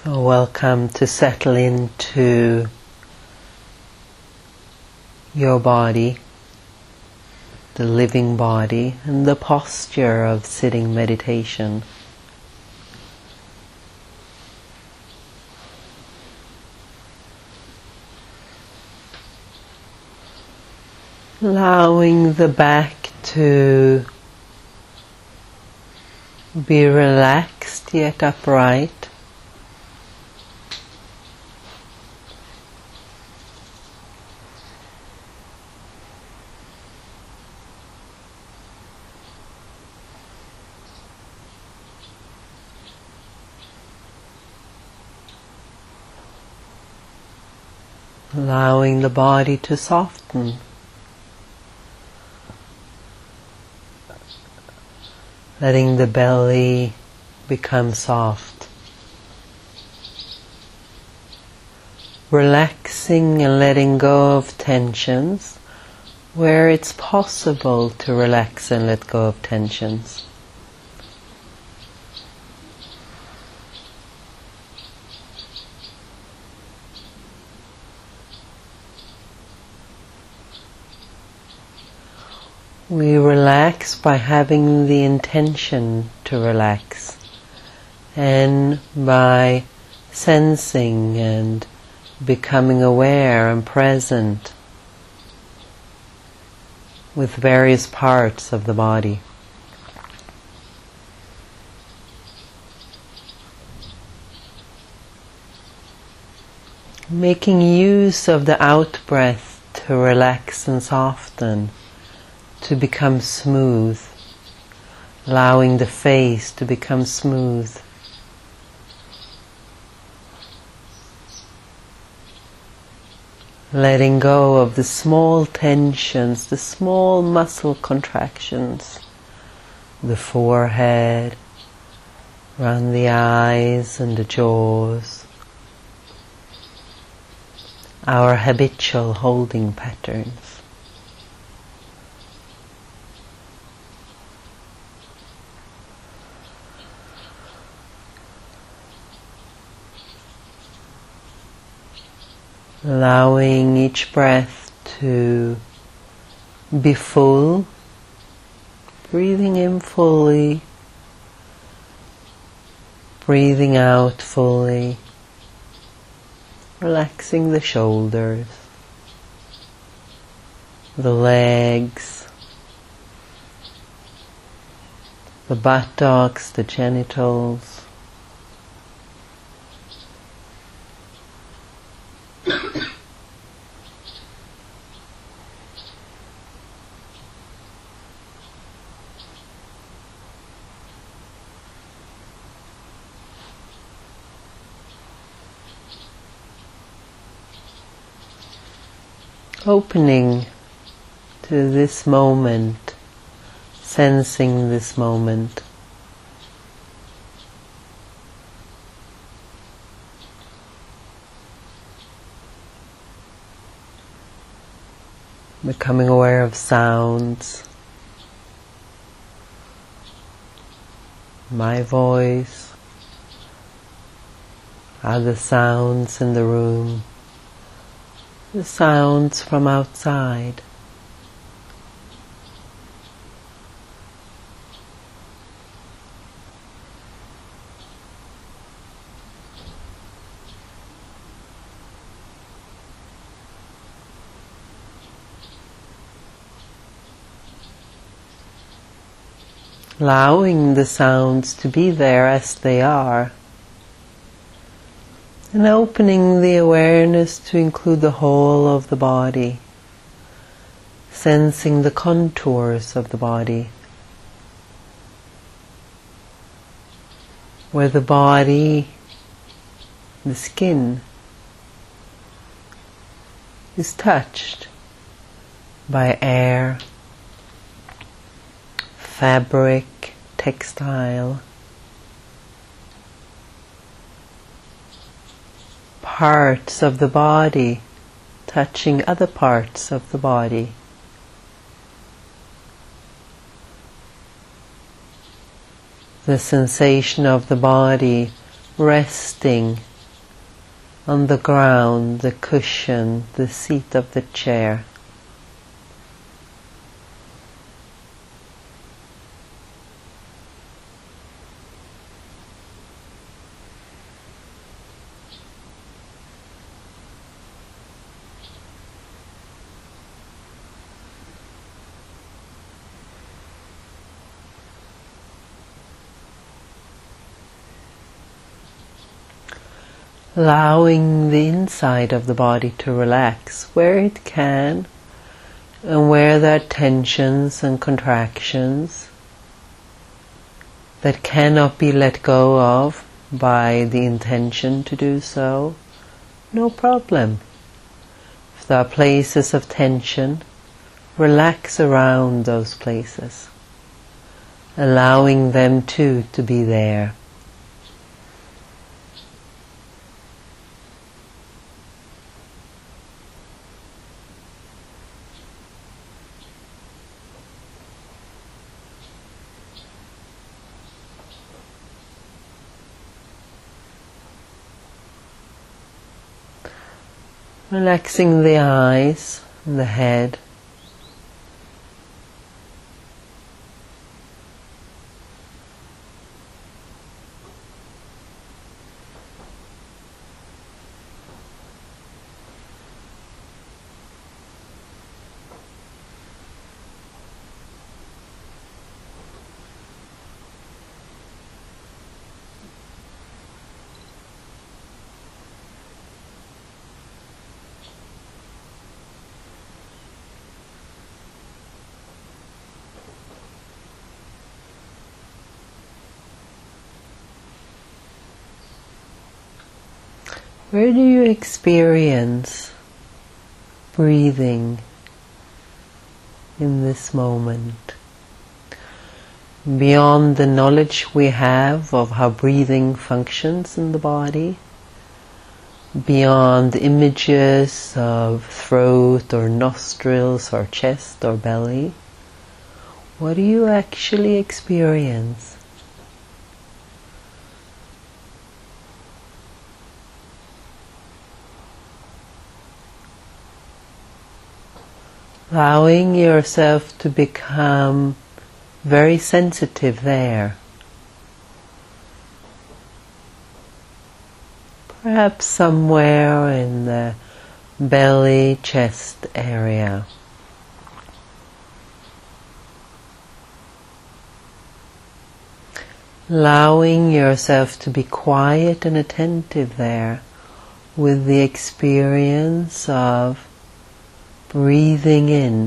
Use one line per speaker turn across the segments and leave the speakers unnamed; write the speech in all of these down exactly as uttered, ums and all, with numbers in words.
So welcome to settle into your body, the living body, and the posture of sitting meditation. Allowing the back to be relaxed yet upright. Allowing the body to soften. Letting the belly become soft. Relaxing and letting go of tensions where it's possible to relax and let go of tensions. We relax by having the intention to relax and by sensing and becoming aware and present with various parts of the body. Making use of the out-breath to relax and soften, to become smooth, allowing the face to become smooth. Letting go of the small tensions, the small muscle contractions, the forehead, around the eyes and the jaws, our habitual holding patterns. Allowing each breath to be full, breathing in fully, breathing out fully, relaxing the shoulders, the legs, the buttocks, the genitals. Opening to this moment, sensing this moment. Becoming aware of sounds, my voice, other sounds in the room, the sounds from outside. Allowing the sounds to be there as they are, and opening the awareness to include the whole of the body, sensing the contours of the body, where the body, the skin, is touched by air, fabric, textile, parts of the body touching other parts of the body. The sensation of the body resting on the ground, the cushion, the seat of the chair. Allowing the inside of the body to relax where it can, and where there are tensions and contractions that cannot be let go of by the intention to do so, no problem. If there are places of tension, relax around those places, allowing them too to be there. Relaxing the eyes and the head. Where do you experience breathing in this moment? Beyond the knowledge we have of how breathing functions in the body, beyond images of throat or nostrils or chest or belly, what do you actually experience? Allowing yourself to become very sensitive there. Perhaps somewhere in the belly, chest area. Allowing yourself to be quiet and attentive there with the experience of breathing in.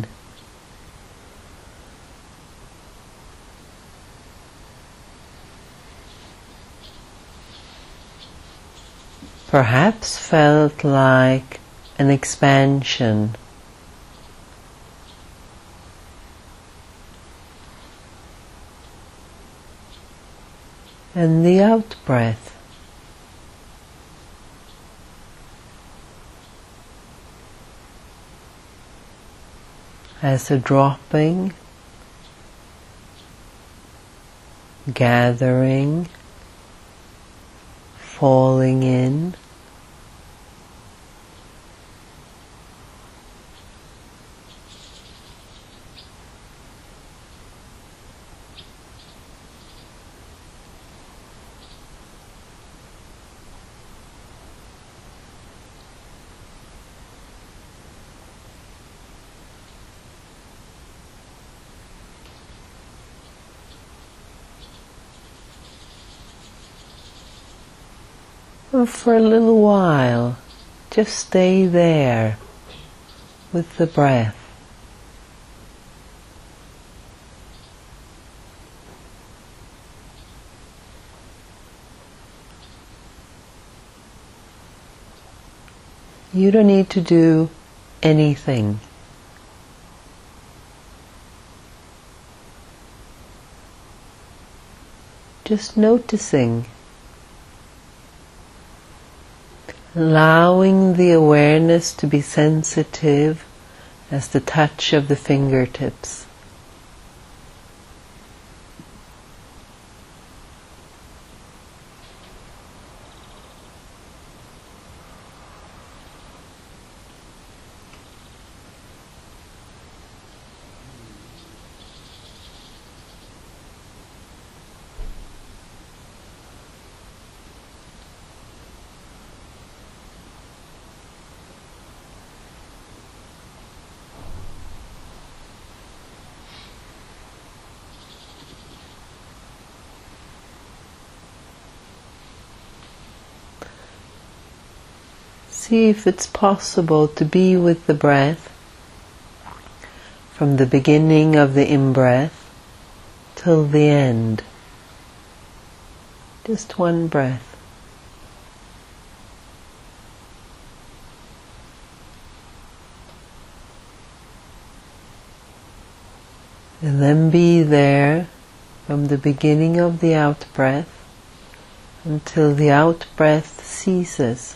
Perhaps felt like an expansion. And the out breath. As a dropping, gathering, falling in, and for a little while, just stay there with the breath. You don't need to do anything. Just noticing. Allowing the awareness to be sensitive as the touch of the fingertips. See if it's possible to be with the breath from the beginning of the in-breath till the end. Just one breath. And then be there from the beginning of the out-breath until the out-breath ceases.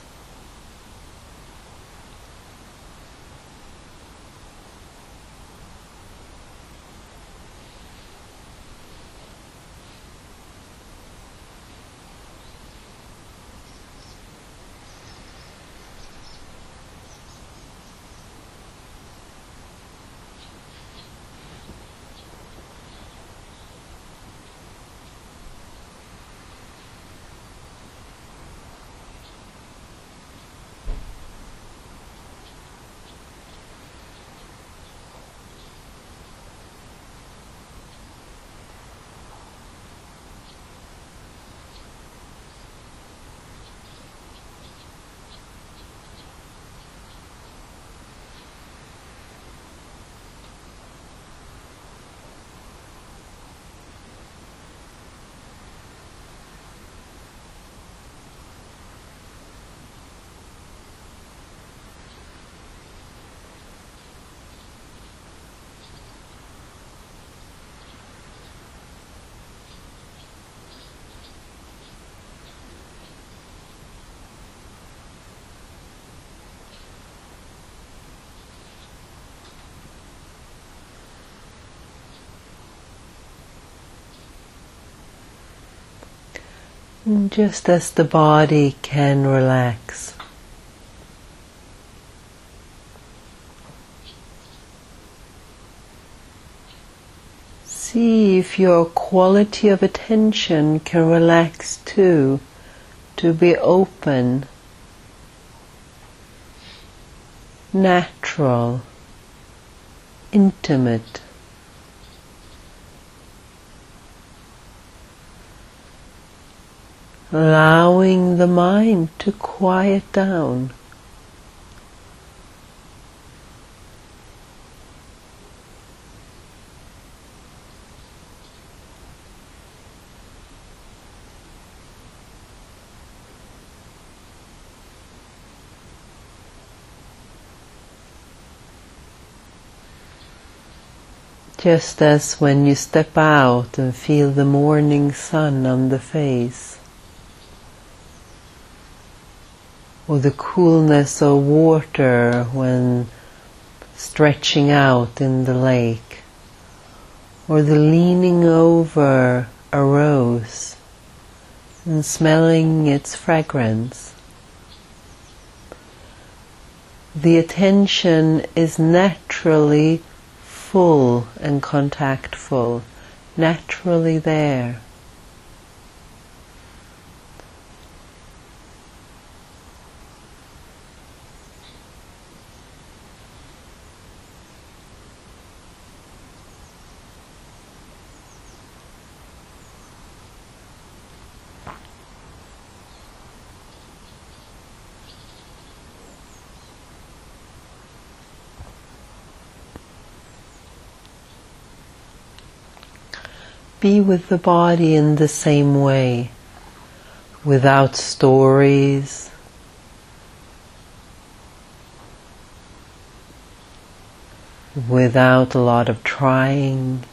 And just as the body can relax, see if your quality of attention can relax too, to be open, natural, intimate. Allowing the mind to quiet down. Just as when you step out and feel the morning sun on the face, or the coolness of water when stretching out in the lake, or the leaning over a rose and smelling its fragrance. The attention is naturally full and contactful, naturally there. Be with the body in the same way, without stories, without a lot of trying.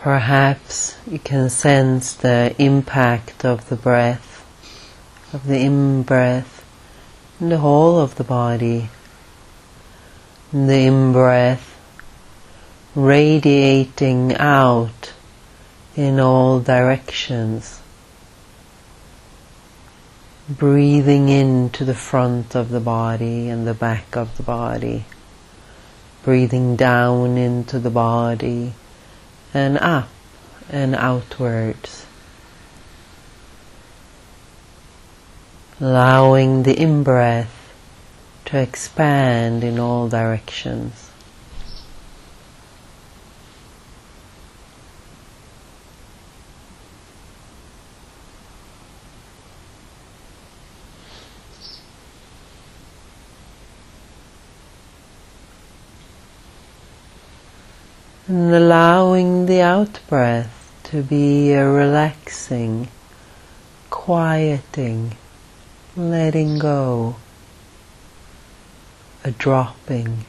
Perhaps you can sense the impact of the breath, of the in-breath, in the whole of the body. And the in-breath radiating out in all directions. Breathing into the front of the body and the back of the body. Breathing down into the body and up and outwards. Allowing the in-breath to expand in all directions. And allowing the out-breath to be a relaxing, quieting, letting go, a dropping.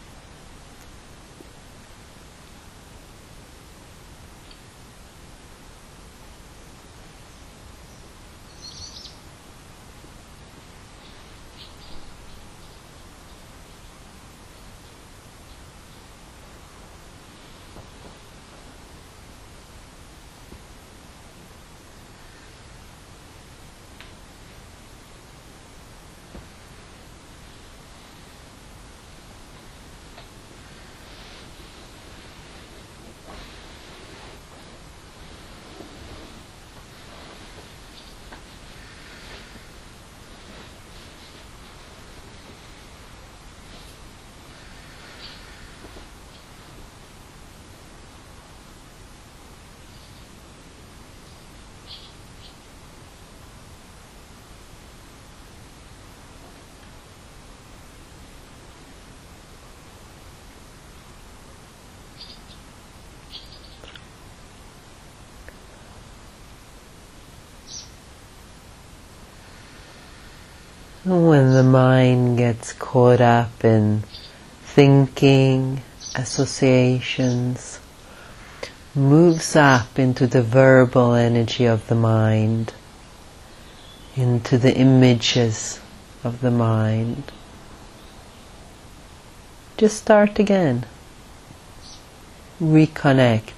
When the mind gets caught up in thinking, associations, moves up into the verbal energy of the mind, into the images of the mind. Just start again. Reconnect